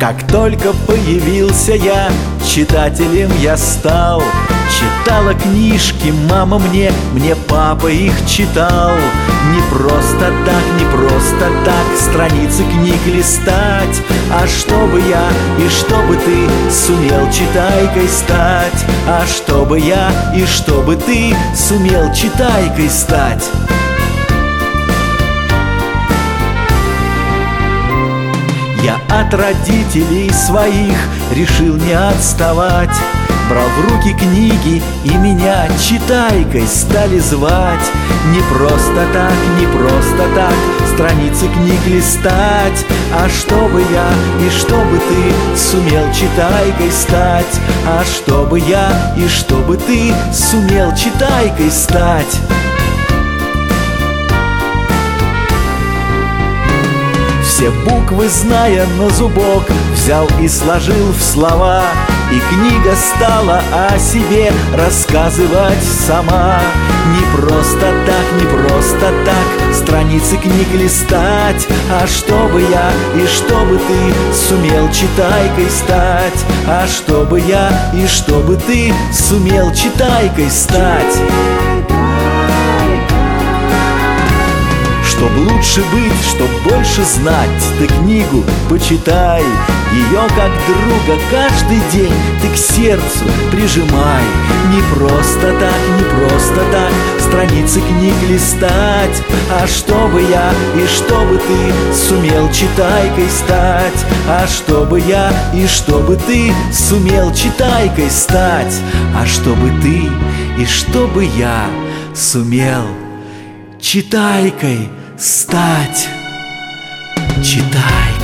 Как только появился я, читателем я стал. Читала книжки мама мне папа их читал. Не просто так страницы книг листать, а чтобы я и чтобы ты сумел читайкой стать. А чтобы я и чтобы ты сумел читайкой стать. Я от родителей своих решил не отставать. Брал в руки книги, и меня читайкой стали звать. Не просто так страницы книг листать, а чтобы я и чтобы ты сумел читайкой стать. А чтобы я и чтобы ты сумел читайкой стать. Все буквы, зная на зубок, взял и сложил в слова. И книга стала о себе рассказывать сама. Не просто так страницы книг листать, а чтобы я и чтобы ты сумел читайкой стать. А чтобы я и чтобы ты сумел читайкой стать. Чтоб лучше быть, чтоб больше знать, ты книгу почитай. Ее как друга каждый день ты к сердцу прижимай. Не просто так страницы книг листать, а чтобы я и чтобы ты сумел читайкой стать. А чтобы я и чтобы ты сумел читайкой стать. А чтобы ты и чтобы я сумел читайкой стать. Читай.